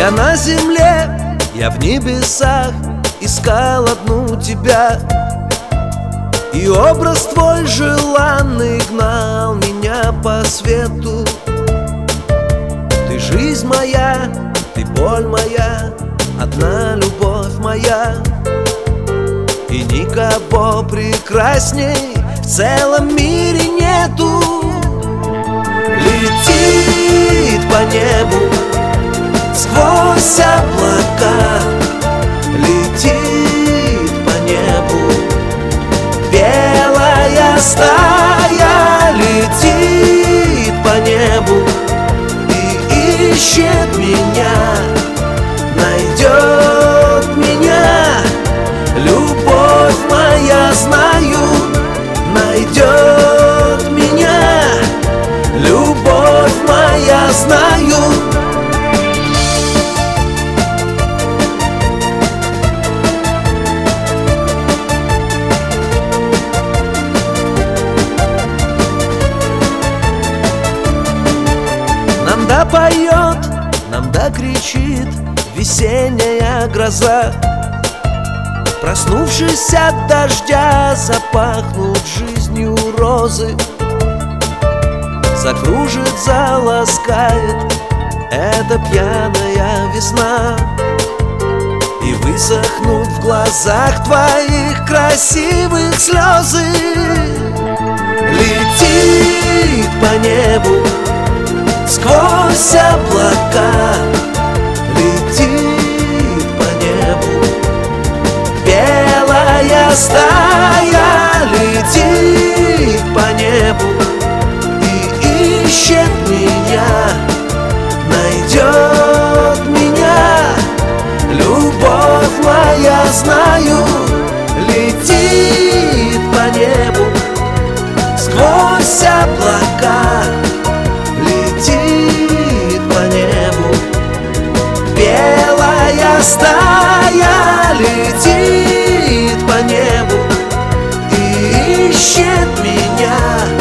Я на земле, я в небесах искал одну тебя, и образ твой желанный гнал меня по свету. Ты жизнь моя, ты боль моя, одна любовь моя, и никого прекрасней в целом мире нету. Летит по небу сквозь облака, летит по небу белая стая, летит по небу и ищет меня, найдет меня. Любовь моя, знаю, найдет меня. Любовь моя, знаю. Нам да поет, нам да кричит весенняя гроза. Проснувшись от дождя, запахнут жизнью розы. Закружит, заласкает эта пьяная весна, и высохнут в глазах твоих красивых слезы. Летит по небу сквозь облака, летит по небу белая стая, летит по небу и ищет меня, найдет меня. Любовь моя, знаю, летит по небу сквозь облака, летит по небу белая стая, летит по небу и ищет меня,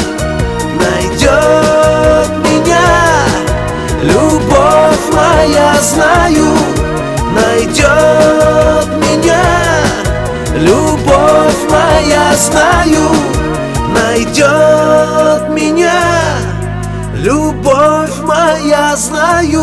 найдет меня. Любовь моя, знаю, найдет меня. Любовь моя, знаю, найдет меня. Любовь моя, знаю.